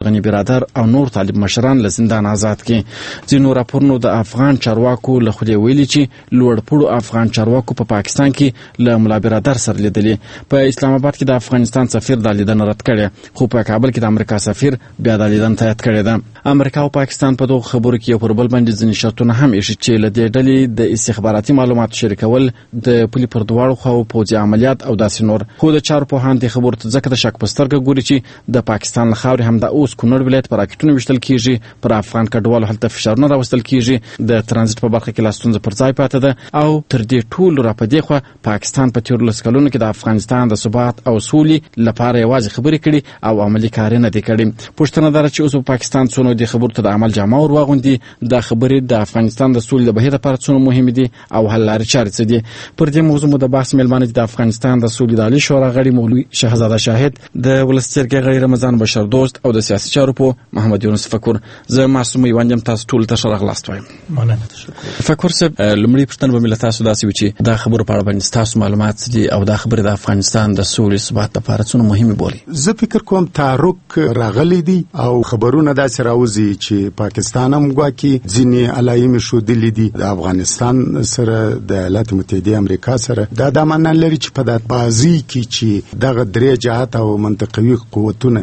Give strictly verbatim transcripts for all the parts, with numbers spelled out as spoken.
غنی برادر او نور طالب مشران له زندان آزاد کړي. ځینو راپورونو د افغان چارواکو له خولې ویلي چې لوړپوړو افغان چارواکو په پاکستان کې له ملا برادر سره لیدلي. په اسلام آباد کې د افغانستان سفیر د لیدنه رد کړې، خو په کابل کې د امریکا سفیر بیا د لیدنه تایید کړې ده. امریکا او پاکستان په دغو خبرو کې یو پر بل باندې ځینې شرطونه هم ایښي چې له دې ډلې د استخباراتي معلوماتو شریکول، د پولې پر دواړو خواو پوځي عملیات او داسې نور. خو د چارو پوهان دې خبرو ته ځکه د شک په سترګه ګوري چې د پاکستان له خاورې همدا اوس کونړ ولایت په راکټونو ویشتل کېږي، پر افغان کډوالو هلته فشارونه راوستل کېږي، د ترانزیت په برخه کې لا ستونزه پر ځای پاتې ده، او تر دې ټولو را په دې خوا پاکستان په تېرو لسو کلونو کې د افغانستان د ثبات او سولې لپاره یوازې خبرې کړي او عملي کار نه دی کړی. پوښتنه دا ده چې اوس په پاکستان څونه دې خبرو ته د عمل جامه ور واغوندي، دا خبرې د افغانستان د سولې د بهیر لپاره څونه مهمې دي او حل لارې چارې څه دي. پر دې موضوع مو د بحث میلمانه دي د افغانستان د سولې د عالي شورا غړي مولوي شهزاده شاهد، د ولس جرګې غړي رمضان بشر دوست او د سیاسي چارو په محمد یونس فکر. زه معصوم ایوان یم، تاسو ټول ته ښه راغلاست وایم. مننه، تشکر. فکر صاحب، لومړی پوښتنه به مې له تاسو داسې وي چې دا خبرو په اړه باندې تاسو معلومات څه دي او دا خبرې د افغانستان د سولې ثبات لپاره څونه مهمې بولي؟ زه فکر کوم تحرک راغلی دی او خبرونه داسې راوځي چې پاکستان هم ګواکې ځینې علایمې ښودلې دي د افغانستان سره، د ایالات متحده امریکا سره. دا دا معنا لري چې په دغه بازي کې چې دغه درې جهات او منطقوي قوتونه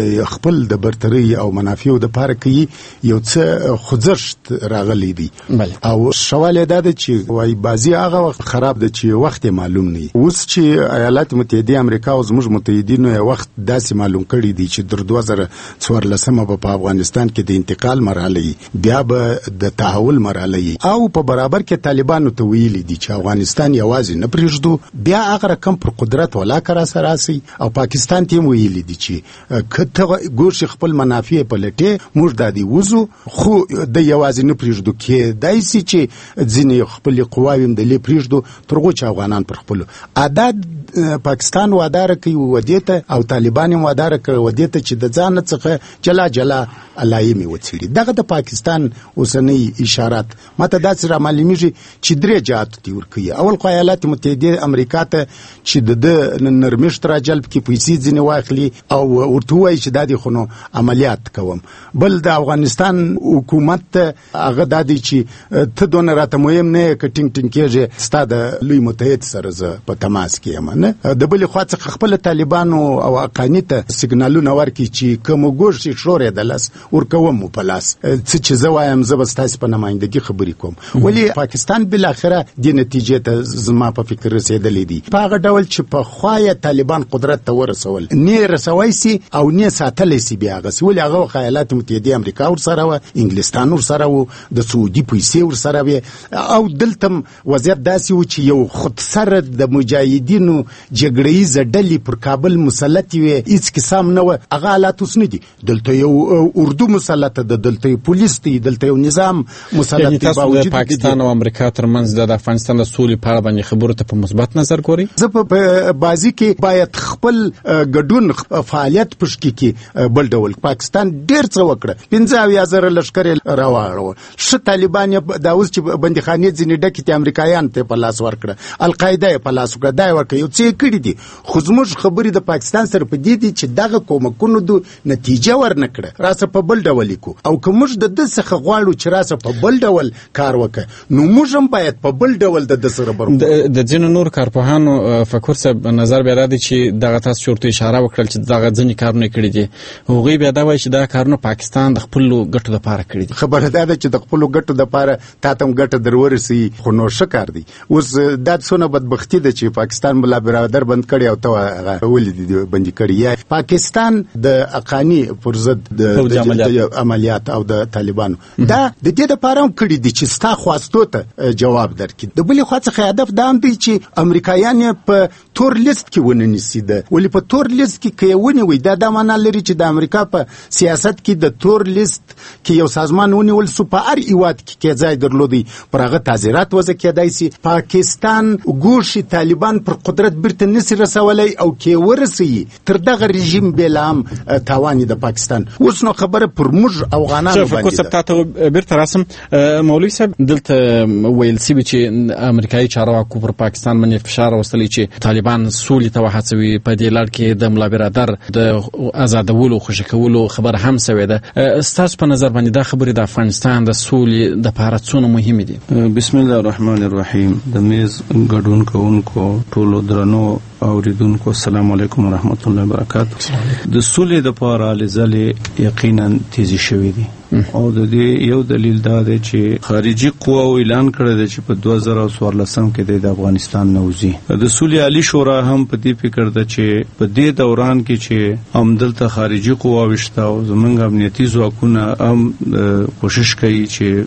خپل د برتري او منافعو دپاره کوي، یو څه خوځښت راغلی دی. او سوال دا ده چې وایي بازي هغه وخت خراب ده چې وخت معلوم نه وي. اوس چې ایالات متحده امریکا او زموږ متحدینو یې وخت داسې معلوم کړی دی چې در دوه زره څوارلسمه به په افغانستان کې د انتقال مرحله بیا به د تحول مرحله او په برابر کې طالبانو ته ویلي دي چې افغانستان یوازې نه پرېږدو، بیا هغه رقم پر قدرت ولاکه را سره راسي. او پاکستان ته ویلي دي چې کته ګورشي خپل منافع په لټه موږ د دې وزو، خو د یوازې نه پرېږدو کې دای سي چې ځینې خپل قواویم د لې پرېږدو ترغو چې افغانان پر خپل عادت پاکستان وادار کوي ودیته او طالبان هم وادار کوي ودیته چې د ځان څخه جلا جلا علایمي وڅېړي. دغه د پاکستان اوسنۍ اشارات ماته داسې را معلومیږي چې درې جهاتو ته ورکوي. اول خو ایالات متحده امریکا ته چې د نرمښت را جلب کړي، پیسې ځینې واخلي او ورته وایي چې دا دې خو نو عملیات کوم. بل د افغانستان حکومت ته هغه دا دی چې ته دونه راته مهم نه یې که ټینګ ټینګ کېږي ستا د لوی متحد سره زه په تماس کې یم. نه د بلې خوا څخه خپل طالبانو او حقاني ته سیګنالونه ورکړي چې که مو ګوښ شي شورې د لاس ورکوم مو په لاس، څه چې زه وایم زه به ستاسې په نمایندګي خبرې کوم. ولې پاکستان بالاخره دې نتیجې ته زما په فکر رسېدلی دی په هغه ډول چې په خوا یې طالبان قدرت ته ورسول، نه رسوی سي او نه ساتلی سي بیا هغسې. ولې هغه وخت ایالات متحده امریکا ورسره وه، انګلستان ورسره و، د سعودي پیسې ورسره وې، او دلته وضعیت داسې و چې یو خودسره د مجاهدینو جګړهیزه ډلې پر کابل مسلطې وې، هېڅ کسام نه وه. هغه حالات اوس نه دي. دلته یو اردو مسلطه ده، دلته یو پولیس دی، دلته یو نظام مسلط دی. تاسو د پاکستان او امریکا ترمنځ د افغانستان د سولې په اړه باندې خبرو ته په مثبت نظر ګورئ؟ زه په بازي کې باید خپل ګډون فعالیت پشکې کې بل ډول. پاکستان ډېر څه وکړه، پنځه اویا زره لښکر یې راواړوه، ښه طالبان یې دا اوس چې بندیخانې ځینې ډکې دي امریکایانو ته یې په لاس ورکړه، القاعده یې په لاس وکړه، دا یې ورکړه، یو څه یې کړي دي. خو زموږ خبرې د پاکستان سره په دې دي چې دغه کومکونو د نتیجه ورنه کړه، راسه په بل ډول یې کو. او که موږ د ده څخه غواړو چې راسه په بل ډول کار وکړه، نو موږ هم باید په بل ډول د ده سره برو. د ځینو نور کارپوهانو فکر صاحب نظر بیا دا دی چې دغه تاسو چې ورته اشاره وکړل چې دغه ځینې کارونه یې کړي دي، هغوی بیا دا وایي چې دا کارونه پاکستان د خپلو ګټو دپاره کړي دي. خبره دا ده چې د خپلو ګټو دپاره تا ته هم ګټه در ورسوي، خو نو ښه کار دی. اوس دا څونه بدبختي ده چې پاکستان ملا برادر بند کړي او ته هغه ولې دي بندي کړي. یا پاکستان د حقاني پر ضد د عملیات او د طالبانو دا د دې دپاره هم کړي دي چې ستا خواستو ته جواب درکړي. د بلې خوا څخه هدف دا هم دی چې امریکایان یې په تور لیست کې ونه نیسي. ده ولې په تور لیست کې که یې ونیوي، دا دا معنا لري چې د امریکا په سیاست کې د تور لیست کې یو سازمان ونیول سو، په هر هیواد کې کې ځای درلودی پر هغه تعزیرات وضع کېدای سي. پاکستان ګوښي طالبان پر قدرت بیرته نسي رسولی او کې ورسوي، تر دغه رژیم بېله هم تاوان د پاکستان. اوس نو خبره پر موږ افغانانو باندې ده. تاسو بیرته راسم مولوي صاحب، دلته ویل سوي چې امریکایي چارواکو پر پاکستان باندې فشار راوستلی چې طالبان سولې ته وهڅوي، په دې لړ کې د ملا برادر د آزادولو خوشي لرې کولو خبره هم شوې ده. ستاسو په نظر باندې دا خبرې د افغانستان د سولې د لپاره څونه مهمې دي؟ بسم الله الرحمن الرحیم. د میز ګډون کوونکو ټولو درنو اوریدونکو السلام علیکم ورحمت الله وبرکاته. د سولې د لپاره لزلې یقینا تیزی شوې دي او د دې یو دلیل دا دی چې خارجي قواو اعلان کړی دی چې په دوه زره څوارلسم کې د افغانستان نوځي. د سولې عالی شورا هم په دې فکر ده چې په دې دوران کې چې همدلته خارجي قواو شته او زمونږ امنیتي ځواکونه هم کوشش کوي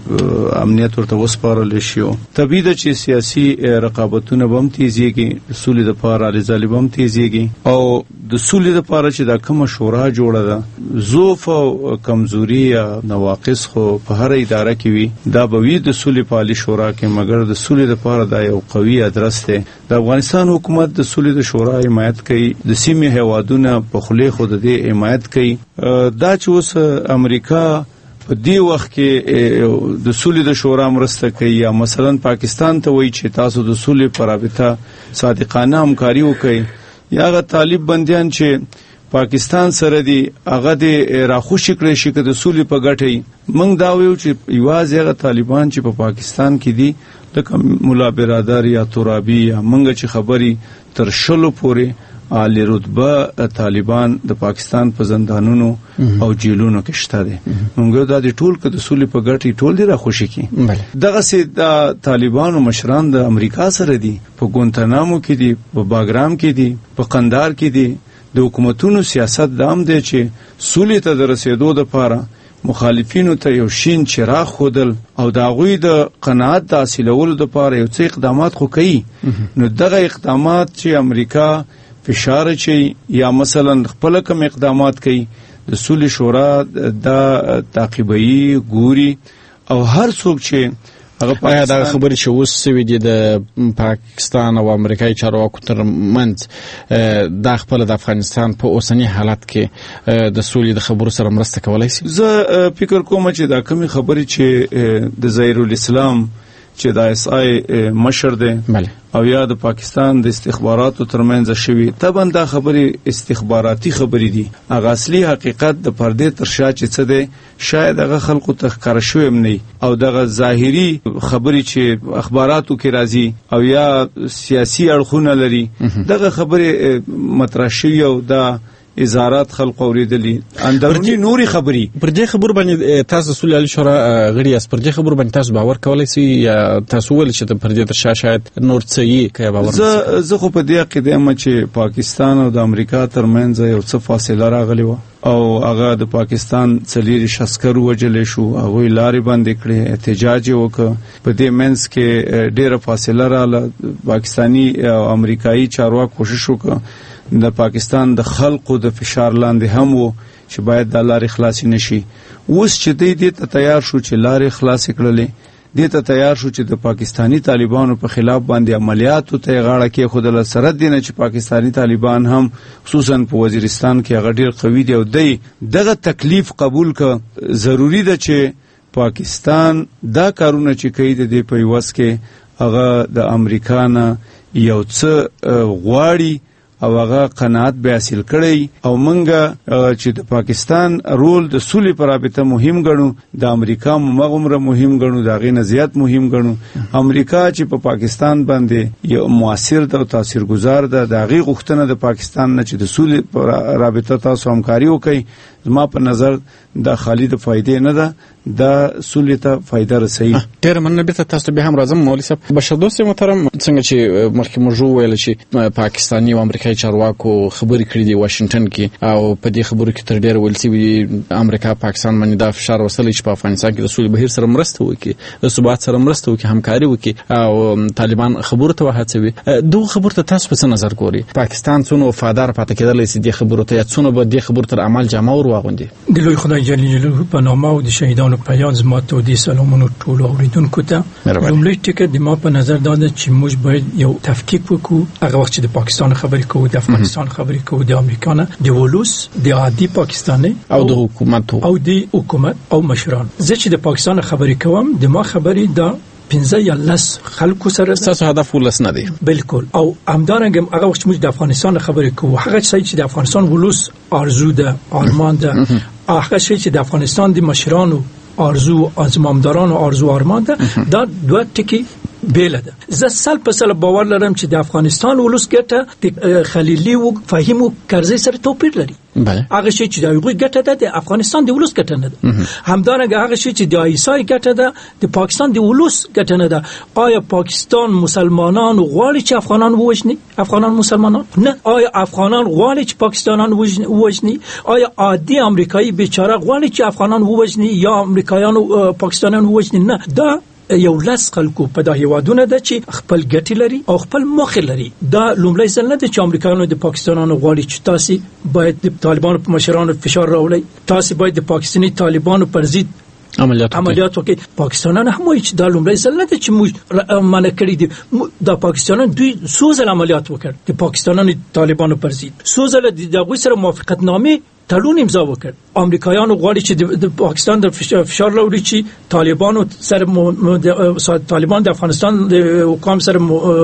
چې امنیت ورته وسپارل شي. طبیعي ده چې سیاسي رقابتونه به هم تیزیږي، سولې دپاره لزالب هم تیزیږي او د سولې دپاره چې دا کومه شورا جوړه ده ضعف او کمزوري یا نواقص خو په هر اداره کې وي، دا به وي د سولې په عالی شورا کې، مګر د سولې لپاره دا یو قوي ادرس دی. د افغانستان حکومت د سولې د شورا حمایت کوي، د سیمې هیوادونه په خولې خو د دې حمایت کوي. دا چې اوس امریکا په دې وخت کې د سولې د شورا مرسته کوي یا مثلا پاکستان ته وایي چې تاسو د سولې په رابطه صادقانه همکاري وکړئ، یا هغه طالب بندیان چې پاکستان سره دی هغه د راخوشي کړی شي که د سولې په ګټه. موږ دا ویو چې یوازې هغه طالبان چې په پا پاکستان کې دي لکه مولا برادر یا ترابي یا موږ چې خبري تر شلو پورې عالی رتبه طالبان د پاکستان په زندانونو او جیلونو کې شته دي. موږ دا د ټول که د سولې په ګټه ټول دی راخوشي کی. دغه سي د طالبانو مشران د امریکا سره دي، په ګونتنامو کې دي، په باګرام کې دي، په قندار کې دي. د حکومتونو سیاست دام دی چې سولې ته د رسیدو لپاره مخالفینو ته یو شین چراغ خودل او د هغوی د قناعت د حاصلولو لپاره یو څه اقدامات خو کوي. نو دغه اقدامات چې امریکا فشار چي یا مثلا خپل کوم اقدامات کوي د سولې شورا د تعقیبي ګوري او هر څوک چې آیا دا خبرې چې اوس سوي دي د پاکستان او امریکایي چارواکو تر منځ دا خپل د افغانستان په اوسنی حالت کې د سولې د خبرو سره مرسته کولای شي؟ زه فکر کوم چې دا کومې خبرې چې د ظاهر الاسلام چې د اس آی مشر دی او یا د پاکستان د استخباراتو ترمنځ شوي، طبعا دا خبرې استخباراتي خبرې دي. هغه اصلي حقیقت د پردې تر شا چې څه دی شاید هغه خلکو ته ښکاره شوی هم نه، او دغه ظاهري خبرې چې اخباراتو کې راځي او یا سیاسي اړخونه لري دغه خبرې مطرح شوي او دا ازارات خلق اوریدلی اندرونی نوري خبري. پر دې خبر باندې تاسو سولې علی شورا غړي اس پر دې خبر باندې تاسو باور کولای شئ یا تاسو ول چې پر دې تر شا شاید نور څه یې کوي باور؟ زه زه خو په دې عقیده یم چې پاکستان او د امریکا ترمنځ یو څه فاصله راغلی و او هغه د پاکستان څلیر شسکر وجل شو، هغه لارې باندې کړې، احتجاج وکړ، په دې منځ کې ډېره فاصله رااله. پاکستانی او امریکایي چارواکو کوشش وکړ د پاکستان د خلقو د فشار لاندې هم وو چې باید د لارې خلاصي نشي. اوس چې دی دې ته تیار شو چې لارې خلاصې کړلې، دې ته تیار شو چې د پاکستانی طالبانو په خلاف باندې عملیاتو ته غاړه کې خودل سره دي نه چې پاکستانی طالبان هم خصوصا په وزیرستان کې هغه ډېر قوي دي او دی دغه تکلیف قبول ک. ضروری ده چې پاکستان دا کارونه چې کوي د دې په وس کې هغه د امریکا نه یو څه غواړي او هغه قناعت به حاصل کړي او منګه چې د پاکستان رول د سولې پر رابطه مهم ګڼو، د امریکا مغمره مهم ګڼو، د هغې نه زیات مهم ګڼو. امریکا چې په پاکستان باندې یو مؤثر ده او تاثیرګذار ده، د هغې غوښتنه د پاکستان نه چې د سولې پر رابطه تاسو همکاري وکړئ، زما په نظر دا خالی د فائدې نه ده، دا سولې ته فائدہ رسوي. ډېر مننه. بیرته تاسو به هم راځم مولوي صاحب. بشردوست محترم، څنګه چې مخکې موږ وویل چې پاکستاني او امریکایي چارواکو خبرې کړې دي واشنگټن کې او په دې خبرو کې تر ډېره ویل شوي امریکا پاکستان باندې دا فشار وصلی چې په افغانستان کې د سولې بهیر سره مرسته وکړي، د ثبات سره مرسته وکړي، همکاري وکړي او طالبان خبرو ته وهڅوي. دغه خبرو ته تاسو په څه نظر ګورئ؟ پاکستان څونه وفادار پاتې کېدلی شي دې خبرو ته، یا څونه به دې خبرو تر عمل جامه ور واغوندي؟ د لوی خدای جل جلاله په نامه او د شهیدانو په یاد زما ته د سلامونو ټولو اوریدونکو ته لومړی ټکی د ما په نظر دا ده چې موږ باید یو تفکیک وکړو. هغه وخت چې د پاکستان خبرې کوو، د افغانستان خبرې کوو، د امریکا نه، د ولوس، د عادي پاکستاني او د حکومت او د حکومت او مشران. زه چې د پاکستان خبرې کوم، د ما خبرې دا پنځه یا لس خلکو سره تاسو هدف ولس نه دی بالکل. او همدارنګه هغه وخت موږ د افغانستان خبرې کوو، هغه څه چې د افغانستان ولس آرزو ده، آرمان ده، هغه شی چې د افغانستان د مشرانو آرزو، ازمامدارانو آرزو آرمان ده، دا دوه ټکی بیل ده. زه سل په سل باور لرم چې د افغانستان ولس ګټه د خلیلي او فهیم او کرزي سره توپیر لري. بله هغه شی چې د هغوی ګټه ده د افغانستان د ولس ګټه نه ده. همدارنګه هغه شی چې د ایسای ګټه ده د پاکستان د ولس ګټه نه ده. آیا پاکستان مسلمانان غواړي چې افغانان ووژني؟ افغانان مسلمانان نه. آیا افغانان غواړي چې پاکستانان ووژني؟ آیا عادي امریکایي بیچاره غواړي چې افغانان ووژني یا امریکایانو پاکستانان ووژني؟ نه. دا یو لاس خلکو په دا هیوادونه ده چې خپل ګټي لري او خپل موخه لري. دا لومړی ځل نه ده چې امریکایانو د پاکستانانو غواړي چې تاسو باید د طالبانو په مشرانو فشار راولي، تاسو باید د پاکستاني طالبانو پر ضد عملیات عملیات وکړي. پاکستانان هم وایي چې دا لومړی ځل نه ده چې موږ منع کړی دي. د پاکستانان دوی څو ځله عملیات وکړ د پاکستاني طالبانو پر ضد، څو ځله د دغه سره موافقت نامې تړون امضا وکړ. امریکایانو غواړي چې د پاکستان د فشار راوړي چې طالبانو سره طالبان د افغانستان د حکام سره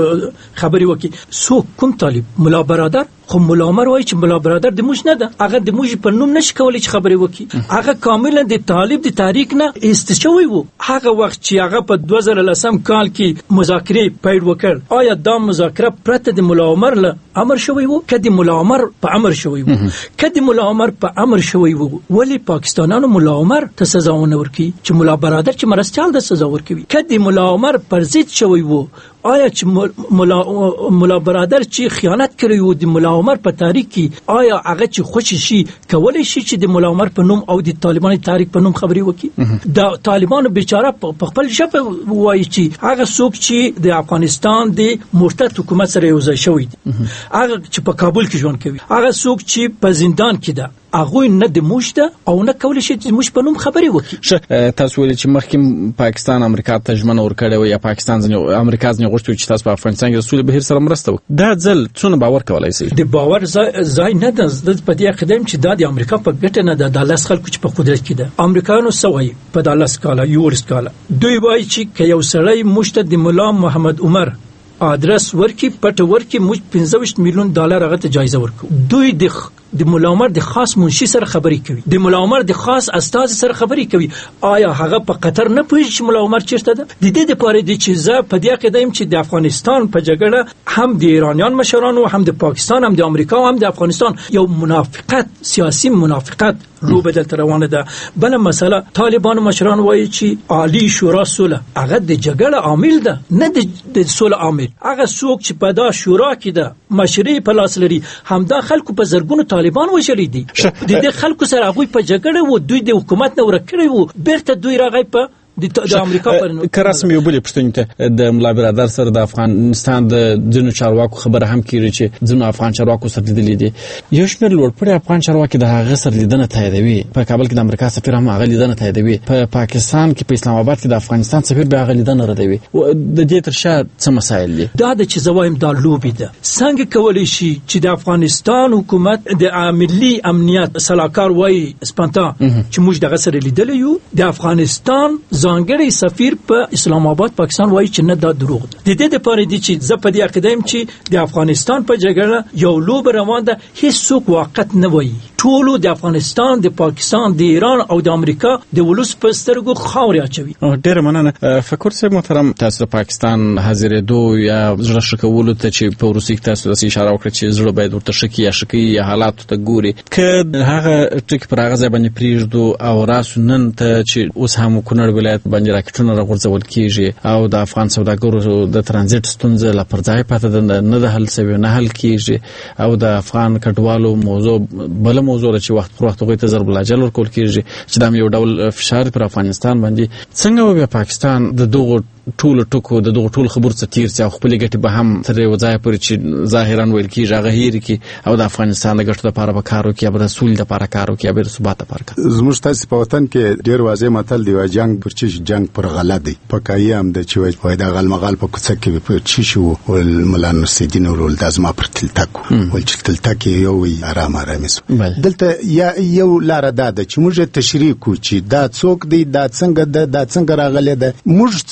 خبري وکړي. سو کوم طالب؟ ملا برادر. خو ملا عمر وایي چې ملا برادر د موږ نه ده، هغه د موږ په نوم نشي کولای چې خبري وکړي. هغه کاملا د طالب د تاریخ نه استشوي وو. هغه وخت چې هغه په دوه زره لسم کال کې مذاکره پیل وکړ، آیا دا مذاکره پرته د ملا عمر له امر شوی وو؟ کدي ملا عمر په امر شوی وو؟ کدي ملا عمر په امر شوی وو؟ ولی پاکستانانو ملا عمر ته سزا ورکړي چې ملا برادر چې مرستيال د سزا ورکوي؟ کدي ملا عمر پر ضد شوی وو؟ آیا چې ملا ملا برادر چې خیانت کړی وو د ملا عمر په تاریخ کې، آیا هغه چې خوش شي کولای شي چې د ملا عمر په نوم او د طالبانو تاریخ په نوم خبري وکړي؟ د طالبانو بیچاره په خپل ژبه وایي چې هغه څوک چې د افغانستان د مرتد حکومت سره یو ځای شوی دي، هغه چې په کابل کې ژوند کوي، هغه څوک چې په زندان کې ده، هغه نه د موږ ده او نه کولای شي چې موږ په نوم خبري وکړي. تاسو ولې چې مخکې پاکستان امریکا ته ژمنه ورکړې و یا پاکستان ځنه امریکا ځنه غوښتي چې تاسو په افغانستان کې رسول بهیر سره مرسته وکړي، دا ځل څونه باور کولای شي؟ د باور ځای نه ده. د په دې قدم چې دا د امریکا په ګټه نه ده، د لاس خلکو چې په قدرت کې ده. امریکایانو سوي په دالاس کاله یو ورسکاله دوی وایي چې که یو سړی مشت د مولا محمد عمر ادرس ورکی پټ ورکی موږ پنځه ویشت میلیون ډالر هغه ته جایزه ورکو. دوی د د مولا عمر د خاص منشي سره خبري کوي، د مولا عمر د خاص استاد سره خبري کوي. آیا هغه په قطر نه پوهیږي چې مولا عمر چیرته ده؟ د دې لپاره د چیزه په دې قدم چې د افغانستان په جګړه هم د ایرانیان مشرانو، هم د پاکستان، هم د امریکا، هم د افغانستان یو منافقت، سیاسي منافقت رو بدل روانه ده. بل مسله طالبان مشران وایي چې عالی شورا صلح هغه د جګړه عامل ده، نه د صلح عامل. هغه څوک چې په دا شورا کې ده مشري په لاس لري، همدا خلکو په زرګونو طالبان وشلي دي. د دې خلکو سره هغه په جګړه وو، دوی د حکومت نه ورکړي وو، بیرته دوی راغی په د امریکا پر کراسم یو بل پښتون ته د ملا برادر سره د افغانستان د ځینو چارواکو خبره هم کیږي چې ځینو افغان چارواکو سره لیدلې دي. یو شمېر لوړپوړي افغان چارواکي د هغه سره لیدنه تاییدوي. په کابل کې د امریکا سفیر هم هغه لیدنه تاییدوي. په پاکستان کې په اسلام آباد کې د افغانستان سفیر به هغه لیدنه ردوي. د دې تر شا څه مسایل دي؟ دا د چې زوایم دا لوبي ده. څنګه کولی شي چې د افغانستان حکومت د ملي امنیت صلاحکار وای سپانتا چې موږ دغه سره لیدل یو، د افغانستان ځانګړی سفیر په اسلام آباد پاکستان وایي چې نه دا دروغ ده. د دې لپاره دي چې زه په دې عقیده یم چې د افغانستان په جګړه یو لوب روان ده، هیڅ څوک واقعیت نه وایي. ټولو د افغانستان، د پاکستان، د ایران او د امریکا د ولس په سترګو خاورې اچوي. ډېر مننه فکر صاحب محترم. تاسو د پاکستان حاضرېدو یا زړه ښه کولو ته چې په وروستي کې تاسو داسې اشاره وکړه چې زړه باید ورته ښه کړي یا ښه کوي یا حالاتو ته ګوري، که هغه ټکي پر هغه ځای باندې پرېږدو او راسو نن ته چې اوس هم کونړ ولایت باندې راکټونه راغورځول کېږي او د افغان سوداګرو د ترانزیت ستونزه لا پر ځای پاتې ده، نه د حل سوي نه حل کېږي، او د افغان کډوالو موضوع بل موضوع چې وخت پر وخت غوښته ضرب العجل ورکول کېږي چې دا یو ډول فشار پر افغانستان باندې. څنګه وبیا پاکستان د دغه ټول ټکو د دغه ټول خبرو څخه تیر څه خپل ګټي به هم تر یو ځای پورې چې ظاهرا ویل کېږي هغه هېر کی او د افغانستان د ګټو لپاره به کار وکړي، به رسول د لپاره کار وکړي، به ثبات لپاره کار. زموږ تاسو په وطن کې ډیر واضح متل دی، وا جنگ پر چی جنگ پر غلا دی. پکای هم د چې وای فائدہ غل مغال په کوڅه کې په چی شو ول ملان نصیدین ورول د ازما پر تلتاکو ول چې تلتاکي یو آرام آرام سو. دلته یا یو لار ده چې موږ تشریح کو چې دا څوک دی، دا څنګه ده، دا څنګه راغلی ده، موږ څو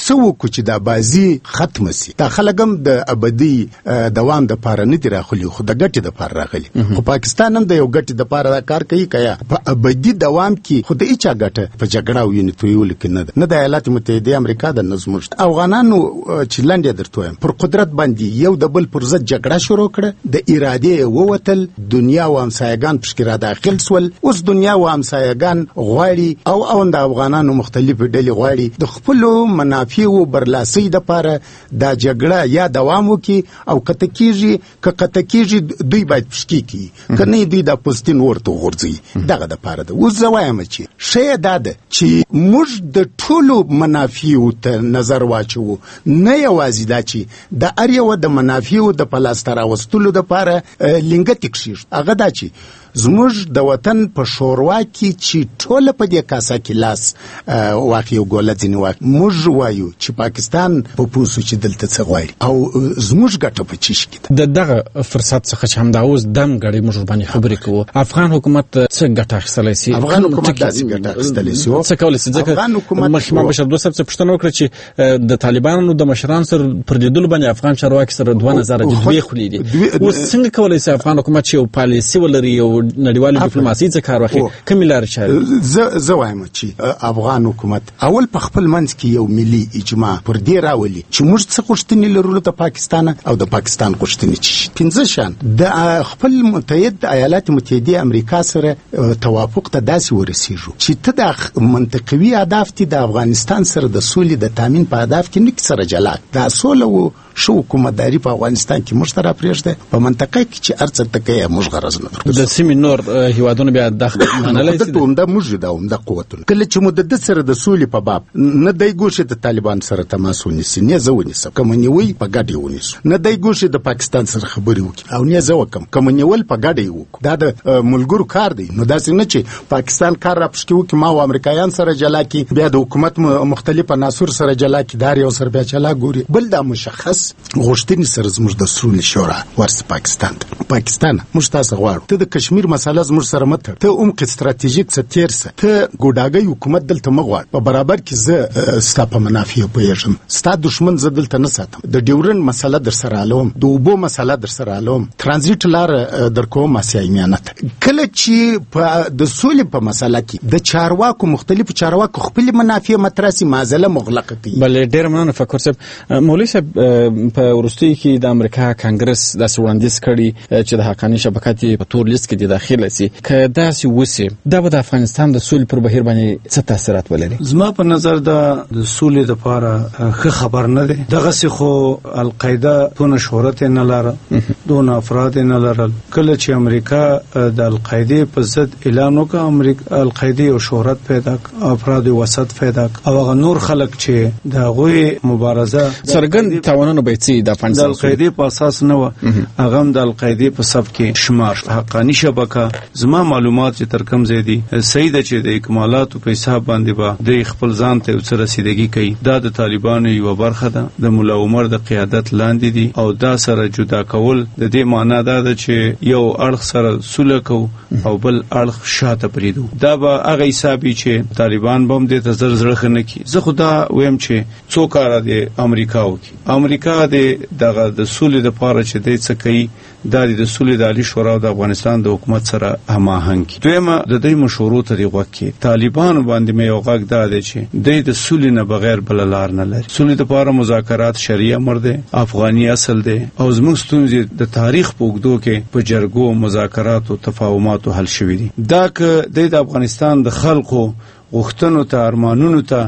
کو چې دا بازی ختم سي. دا خلک هم د ابدي دوام د پاره نه دی راغلي خو د ګټې د پاره راغلي. خو پاکستان هم د یو ګټې د پاره کار کوي کیا په ابدي دوام کې خو د هیڅ ګټه په جګړه او یونیتویول کې نه ده. نه د ایالات متحده امریکا د نظم افغانانو چې لاندې درته وایم پر قدرت باندې یو د بل پر ضد جګړه شروع کړه، د اراده ووتل، دنیا او همسایگان پشکرا داخل سول. اوس دنیا او همسایگان غواړي او او د افغانانو مختلف ډلې غواړي د خپل منافع او برلاسي د پاره د جګړه یا دوام وکي او کته کیږي ک کته کیږي دوی باید پشکی کی کنه دوی د پوستین ورته غورځي دغه د پاره ده. اوس زوایم چې شی داده چې موږ د ټولو منافع ته نظر واچو، نه یوازې دا چې د اریو د منافع د پلاستر واستلو د پاره لنګ تکشیر هغه دا چې زموږ د وطن په شوروا کې چې ټول په دې کاسه کې لاس واقع ګوله ځنی واقع موږ وایو چې پاکستان په پوسو چې دلته څه غواړي او زموږ ګټه په چیش کې د دغه فرصت څخه چې همدا اوس دم غړي موږ باندې خبرې کوو. افغان حکومت څه ګټه اخیستلی سي؟ افغان حکومت داسې ګټه اخیستلی سي څه کولی سي؟ ځکه مخکې بشر دوست صاحب څه پوښتنه وکړه چې د طالبانو د مشران سره پر لیدلو باندې افغان چارواکي سره دوه نظر جدي خولي دي. اوس څنګه کولی سي افغان حکومت چې یو پالیسي ولري او نړیوال ډیپلوماسي څخه کار واخلي؟ کومې لارې چارې؟ زه زه وایم چې افغان حکومت اول په خپل منځ کې یو ملي اجماع پر دې راولي چې موږ څه غوښتنې لرو د پاکستان او د پاکستان غوښتنې چې پنځه شان د خپل متحد ایالات متحده امریکا سره توافق ته داسې ورسیږو چې ته د منطقوي اهداف ته د افغانستان سره د سولې د تامین په اهداف کې نک سره جلا دا سوله و شو حکومتداري په افغانستان کې موږ سره پرېږده په منطقه کې چې ارڅ تکه موږ غرض نه درکو د سیمې نور هیوادونو بیا دغه منلای شي دا موږ دا هم د قوتونه کله چې مدد سره د سولې په باب نه دای ګوشه د طالبان سره تماس ونیسي نه زه ونیسم کوم نیوي په ګډي ونیسو نه دای ګوشه د پاکستان سره خبرې وکړي او نه زه وکم کوم نیول په ګډي وکړو دا د ملګرو کار دی. نو داسې نه چې پاکستان کار را پښکي وکړي ما او امریکایان سره جلا کی بیا د حکومت مختلف عناصر سره جلا کی دار یو سره بیا چلا ګوري بل دا مشخص غوښتنې سره زموږ د سولې شورا ورس پاکستان پاکستان موږ تاسو غواړو ته د کشمیر مسله زموږ سره مت ته عمق استراتیژیک څه تیرسه ته ګوډاګي حکومت دلته مغواړ په برابر کې زه ستا په منافع پوهیږم ستا دشمن زه دلته نه ساتم د ډیورن مسله در سره علوم د اوبو مسله در سره علوم ترانزیت لار در کوم اسیای میانت کله چې په د سولې په مسله کې د چارواکو مختلف چارواکو خپل منافع متراسي مازله مغلقه کوي. بل ډیر مننه فکر صاحب. مولوی صاحب په ورستي کې د امریکا کانګرس د وړاندیز کړي چې د حقاني شبکات په تور لیست کې د داخله سي که داسې وسی دا به د افغانستان د سولې پر بهیر باندې څه تاثیرات ولري؟ زما په نظر دا د سولې لپاره ښه خبر نه دی. دغه سي خو القاعده تونه شهرت نه لاره دون افراد نه لرل. کله چې امریکا د القاعده په ضد اعلان وکړ امریکا القاعده او شهرت پیدا افراد وسط پیدا او هغه نور خلک چې د غوي مبارزه سرګند تاوانونه به سي د افغانستان د القاعده په اساس نه و هغه د القاعده په سب کې شمار حقاني شبکه زما معلومات چې تر کم زیدي سید چې د اکمالات په حساب باندې با د خپل ځان ته څه رسیدګي کوي دا د طالبانو یو برخه ده د مولا عمر د قیادت لاندې دي او دا سره جدا کول د دې معنی دا ده چې یو اړخ سره سوله کو او بل اړخ شاته پریدو دا به هغه حسابي چې طالبان بم دې ته زر زړه خنه کی. زه خدا ویم چې څو کار دی امریکا وکي امریکا د دغه د سولې د پاره چې د څه کوي د د سولې د عالی شورا د افغانستان د حکومت سره هماهنګ کی. دویمه د دې مشورو طریقه کې طالبان باندې مې یو غږ دا دی چې د د سولې نه بغیر بل لار نه لري. سولې د پاره مذاکرات شریعه مرده افغاني اصل دی او زموږ ستونزې د تاریخ په اوږدو کې په جرګو مذاکرات او تفاهمات حل شوي دي. دا که د افغانستان د خلکو غوښتنو ته ارمانونو ته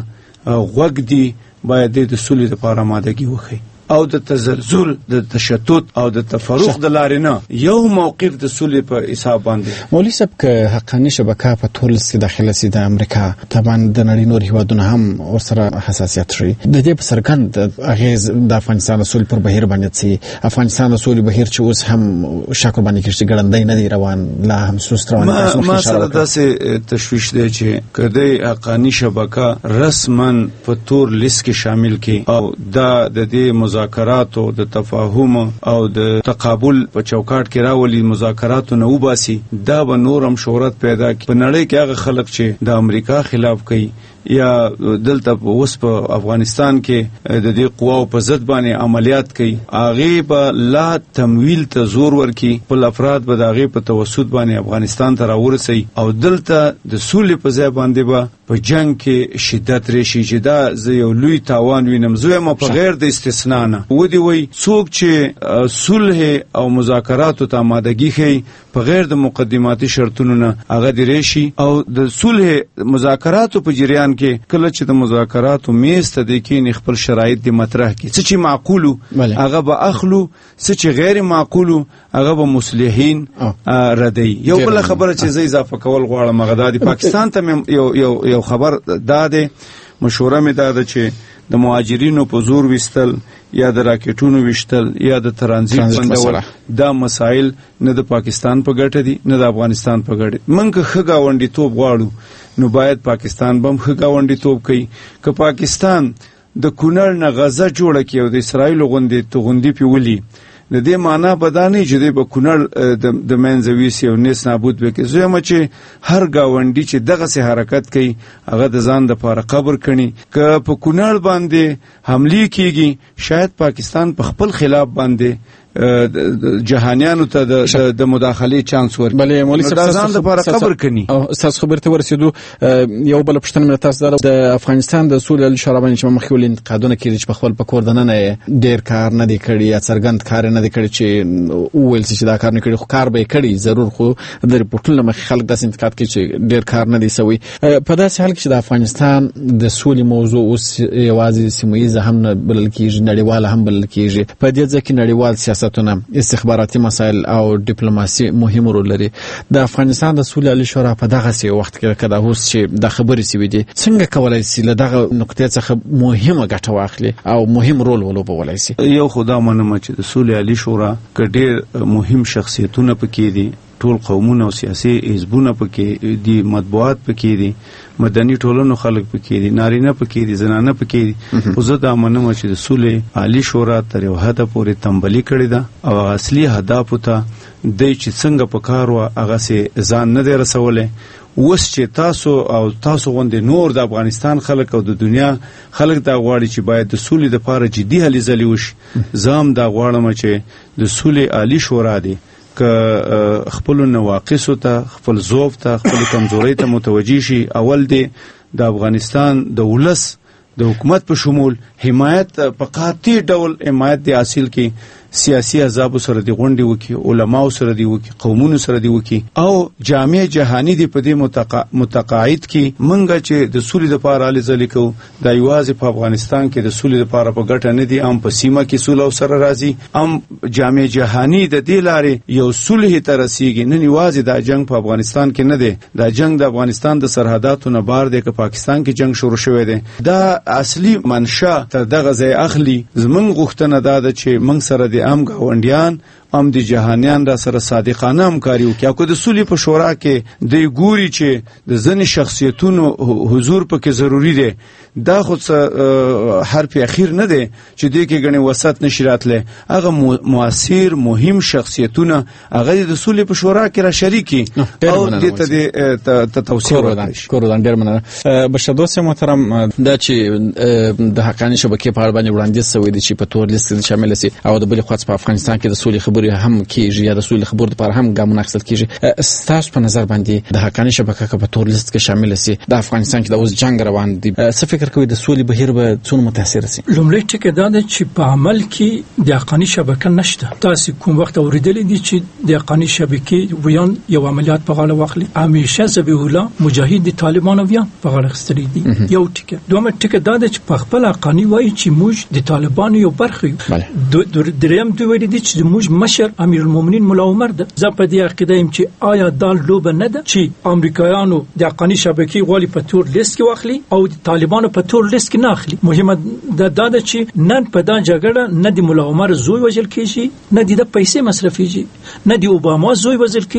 غوږ دی باید د سولې لپاره آمادګي وکړي او د تزلزل د تشتت او د تفرق د لارې نه یو موقف د سولې په حساب باندې. مولوی صاحب که حقاني شبکه په ټول کې داخله سي د امریکا طبعا د نړۍ نور هیوادونه هم ورسره حساسیت لري د دې په سرګند اغیز د افغانستان د سولې پر بهیر باندې سي افغانستان د سولې بهیر چې اوس هم شکل باندې کې ګړندۍ نه دی روان لا هم سست روان ما, ما سره داسې تشویش دی چې کله حقاني شبکه رسما په تور لیست کې شامل کې او دا د دې مذاکرات او د تفاهم او د تقابل په چوکاټ کې راولي مذاکرات نه وباسي دا به نورم شهرت پیدا کوي په نړۍ کې هغه خلک چې د امریکا خلاف کوي یا دلته اوس په افغانستان کې د دې قواو په ضد باندې عملیات کوي، هغه به لا تمویل ته زور ورکي، خپل افراد به د هغې په توسط باندې افغانستان ته راورسوي او دلته د سولې په ځای باندې به په جنگ کې شدت راشي، چې دا زه یو لوی تاوان وینم. زه یم په غیر د استثنا نه ودی وای څوک چې صلح او مذاکراتو ته آمادګي ښیي په غیر د مقدماتي شرطونو نه هغه دی راشي او د صلح مذاکراتو په جریان کې کله چې د مذاکراتو میز ته د کېني خپل شرایط دی مطرح کړي، څه چې معقولو هغه به اخلو، څه چې غیر معقولو هغه به مصلحین ردی. یو بل خبره چې زه اضافه کول غواړم هغه د پاکستان ته یو یو یو خبر دا ده، مشوره مې دا ده چې د مهاجرینو په زور وستل یا د راکټونو وشتل یا د ترانزیت بندول دا مسائل نه د پاکستان په ګټه دي نه د افغانستان په ګټه. منګه ښه ګاونډیتوب غواړو نو باید پاکستان بم ښه ګاونډیتوب کوي. که پاکستان د کونړ نه غزه جوړه کړي او د اسرائیل غوندې توغندي پیولي، د دې معنا به دا نه چې د کونړ د منځه ویسي او نیس نابود وکړي. زه یم چې هر ګاونډي چې دغسې حرکت کوي هغه د ځان دپاره قبر کړي. که په کونړ باندې حملې کیږي شاید پاکستان په خپل خلاف باندې جهانیانو ته د مداخلې چانس ورکړي. بله مولوي صاحب ځان دپاره قبر کړي. او ستاسو خبرې ته ورسېدو، یو بله پوښتنه مې تاسو ده، د افغانستان د سولې علي شورا باندې چې مخکې ولې انتقادونه کېږي چې په خپل په کور دننه یې ډېر کار نه دی کړی یا څرګند کار نه دی کړی چې وویل شي چې دا کار نه کړي، خو کار به یې کړي ضرور، خو د رپورټونو له مخې خلک داسې انتقاد کوي چې ډېر کار نه دی سوی. په داسې حال کې چې د افغانستان د سولې موضوع اوس یوازې سیمه ییزه هم نه بلل کېږي، نړیواله هم بلل کېږي. په دې ځای کې نړیوال سیاستونه، استخباراتي مسایل او ډیپلوماسي مهم رول لري. د افغانستان د سولې علي شورا په دغه سي وخت کې کدا اوس چې د خبرې سوي دي څنګه کولای شي له دغه نقطې څخه مهمه ګټه واخلي او مهم رول ولوبولای شي؟ یو خدا منم چې د سولې علي شورا کې ډېر مهم شخصیتونه پکې دي، ټول قومونه او سیاسي حزبونه پکې دي، مطبوعات پکې دي، مدني ټولنو خلک پکې دي، نارینه پکې دي، زنانه پکې دي. خو زه دا منم چې د سولې عالي شورا تر یو حده پورې تنبلي کړې ده او اصلي هدفو ته دی چې څنګه په کار وه هغسې ځان نه دی رسولی. اوس چې تاسو او تاسو غوندې نور د افغانستان خلک او د دنیا خلک دا غواړي چې باید د سولې دپاره جدي هلې ځلې وشي. زه هم دا غواړم چې د سولې عالي شورا دی که خپل نواقصو ته، خپل ضعف ته، خپل کمزورۍ ته متوجه شي. اول دی د افغانستان د ولس د حکومت په شمول حمایت په قاطع ډول حمایت دی حاصل کی، سیاسي احزاب سره دی غونډې وکړي، علماو سره دی وکړي، قومونو سره دی وکړي او جامع جهانی دی په دې متقا... متقاعد کی. منګه چې د سولې لپاره هلې ځلې کوو دا یوازې په افغانستان کې د سولې لپاره په ګټه نه دي، هم په سیمه کې سوله سره راځي، هم جامع جهانی د دې لارې یو صلح ته رسیږي. نن یوازې دا جنگ په افغانستان کې نه دی، دا جنگ د افغانستان د سرحداتو نه بار دی که پاکستان کې جنگ شروع شوی دی. دا اصلي منشا تر دغه ځای اخلي. زمونږ غوښتنه دا ده چې موږ سره د ام ګاونډیان ام د جهانیان را سره صادقانه همکاري وکړي. او که د سولې په شورا کې دی ګوري چې د ځینې شخصیتونو حضور پکې ضروري دی، دا خو حرف اخیر نه دی چې دی کې ګڼې وسط نشي راتلی. هغه مؤثر مهم شخصیتونه هغه د سولې په شورا کې را شریکي او دې ته د توصیه ورکړي. کورودان ډېر مننه. بشر دوست محترم، دا چې د حقاني شبکې په اړه باندې وړاندیز شوی دی چې په تور لیست کې شامل شي او د بلې خوا په افغانستان کې د سولې خبرې هم کیږي یا د سولې خبرو لپاره هم ګامونه اخیستل کیږي، ستاسو په نظر باندې د حقاني شبکه که په تور لیست کې شامل شي د افغانستان کې د اوس جنگ روان دی، څه فکر کوي د سولې بهیر به څومره متاثر شي؟ لومړی ټکی دا ده چې په عمل کې د حقاني شبکه نشته. تاسو کوم وخت اوریدلی دي چې د حقاني شبکې ویان یو عملیات په غاړه واخلي؟ همیشه ذبیح الله مجاهد د طالبانو ویان په غاړه اخیستلی دي. یو ټکی. دوم ټکی دا ده چې په خپل حقاني وایي چې موږ د طالبانو یو برخه یو. دریم دوی ویلي دي چې موږ مشر امیر المؤمنین مولا عمر ده. زه په دې عقیده یم چې آیا دا لوبه نه ده چې امریکایانو د حقاني شبکې غواړي په تور لیست کې واخلي او د طالبانو په تور لیست کې نه اخلي؟ مهمه دا ده چې نن په دا جګړه نه د مولا عمر زوی وژل کیږي، نه د پیسې مصرفيږي، نه د اوباما زوی وژل کیږي،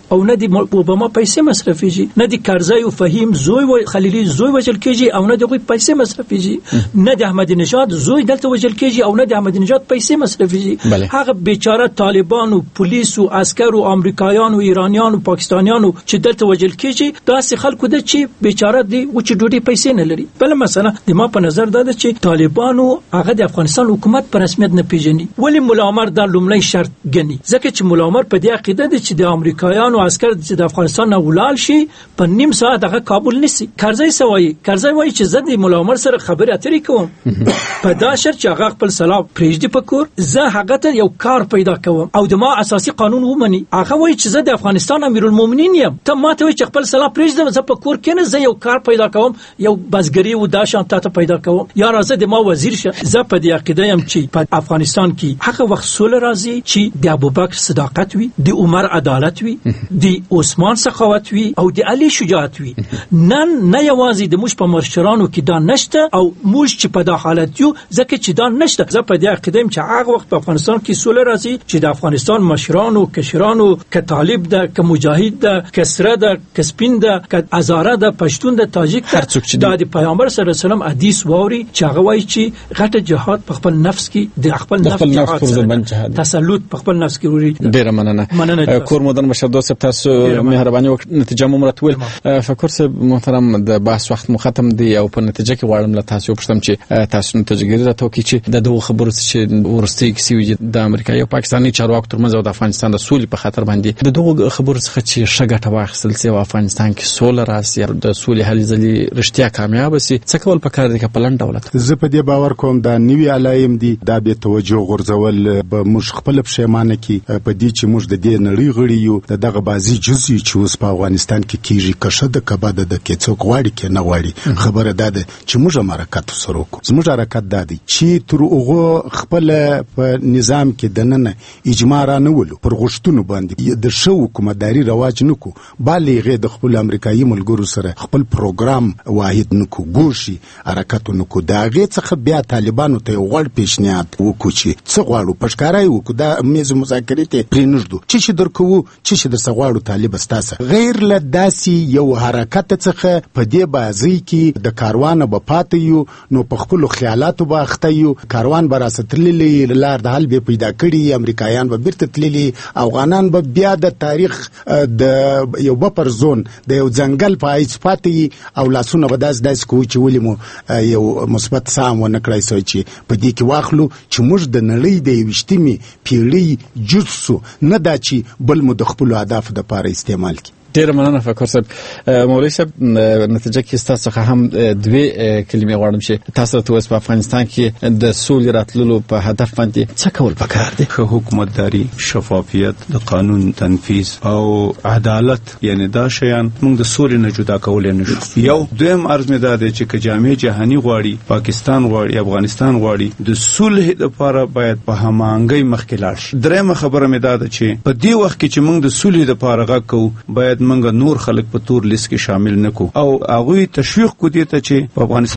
او نه د اوباما پیسې مصرفيږي، نه د کرزي او فهیم زوی و خلیلي زوی وجل کېږي او نه د غوي پیسې مصرفيږي، نه د احمد نژاد زوی دلته وجل کېږي او نه د احمد نژاد پیسې مصرفيږي. هغه بیچاره طالبان او پولیس او عسكر او امریکایان او ایرانیان او پاکستانیان چې دلته وجل کېږي داسې خلکو د چې بیچاره دي او چې ډوډۍ پیسې نه لري. بل مثلا د ما په نظر دا ده چې طالبانو هغه د افغانستان حکومت په رسمیت نه پیژني. ولی مولا عمر دا لومړی شرط ګڼي ځکه چې مولا عمر په دې عقیده ده چې د امریکایانو عسكر چې د افغانستان نه ولال شي په نیم ساعت هغه کابل نسی. کرزی سوای کرزی وایي چې زه د مولا عمر سره خبرې اترې کوم په دا شرط چې هغه خپل سلام پرېږدي په کور، زه هغه ته یو کار پیدا کوم او د ما اساسي قانون ومني. هغه وایي چې زه د افغانستان امیرالمؤمنین یم، ته ما ته وایي چې خپل سلام پرېږدم زه په کور کې نه، زه یو کار پیدا کوم، یو بزګری و دا شان ته پیدا کوم، یا راځه د ما وزیر شه. زه په دې عقیده یم چې په افغانستان کې هغه وخت سول راځي چې د ابوبکر صداقت وي، د عمر عدالت وي، د عثمان سخاوت وي او د علي شجاعت وي. نن نه یوازې د موږ په مشرانو کې دا نشته او موږ چې په دا حالت یو ځکه چې دا نشته. زه په دې عقیده یم چې هغه وخت په افغانستان کې سول راځي چې د افغانستان مشرانو کشرانو ک طالب ده ک مجاهد ده ک سره ده ک سپین ده ک هزاره ده پښتون ده تاجک ده د پیغمبر صلی الله علیه وسلم حدیث ووري چې هغه وایي چې غټه جهاد په خپل نفس کې د خپل نفس جهاد تسلط په خپل نفس کې وروړي. ډیره مننه کور مدن مشهدو صاحب، تاسو مهرباني وکړئ نتیجه مو مرتول. فکر صاحب محترم د بحث وخت مو ختم دی او په نتیجه کې غواړم له تاسو پوښتم چې تاسو نتیجه ګیری راته وکړئ چې د دوه خبرو چې ورستي کیسې د امریکا او پاکستاني چارواکو ترمنځ او د افغانستان د سولې په خاطر باندې د دوه خبرو څخه چې شګټه واخیستل سي او افغانستان کې سوله راسي د سولې هلې ځلې رښتیا کامیاب سي، څه کول پکار دي په لنډ ډول؟ زه په دې باور کوم دا نوی علایم دي دا به توجه غورځول به موږ خپل پښیمانه کی په دې چې موږ د دې نړۍ غړي یو دغه بازي جزئي چې اوس په افغانستان کې کیږي کشه د کبد د کې څوک واړي کې نه واړي. خبره ده چې موږ حرکت سره وکړو. زموږ حرکت ده چې تر هغه خپل په نظام کې دننه اجماع را نه ولو پر غشتونو باندې د شو حکومتداري رواج نکو، بالغه د خپل امریکایي ملګرو سره خپل پروګرام واحد نکو، ګوشي حرکت نکو. دا غي څخه بیا طالبانو ته غوړ پیشنهاد وکړي چې څه غواړو پښکارای وکړو دا میز مذاکرې ته پرینږدو چې چې درکو چې چې د سغواړو طالب استاسه غیر له داسي یو حرکت څخه په دې بازي کې د کاروان په پاتې یو نو په خپل خیالاتو باخته یو کاروان براستللی لار د حل به پیدا کړي، امریکایان به بیرته تللی، افغانان به بیا د تاریخ د یو بفر زون د یو ځنګل په ایس پاتې او لاسونه به داس داس کوي چې ولې مو یو مثبت سام ونه کړای سوی چې په دې کې واخلو چې موږ د نړۍ د یوشتمي پیړۍ جزسو نه دا چې بل مو د خپل اهداف د پاره استعمال کی. ډیر مننه فکر صاحب. مولوی صاحب نتیجه کې تاسو څخه هم دوه کلمې غواړم چې تاسو ته اوس په افغانستان کې د سولې راتللو په هدف باندې څه کول پکار دي؟ ښه حکومتداري، شفافیت، د قانون تنفیذ او عدالت، یعنی دا شیان موږ د سولې نه جدا کولای نشو. یو دویم عرض مې دا دی چې جامع جهانی غواړي، پاکستان غواړي، افغانستان غواړي، د صلح لپاره باید په هماهنګۍ مخکې لاړ شي. درېمه خبره مې دا ده چې په دې وخت کې چې موږ د صلح لپاره غږ کوو باید منګه نور خلک په تور لیست کې شامل نکو او هغه تشویق کو دي ته چې په افغانستان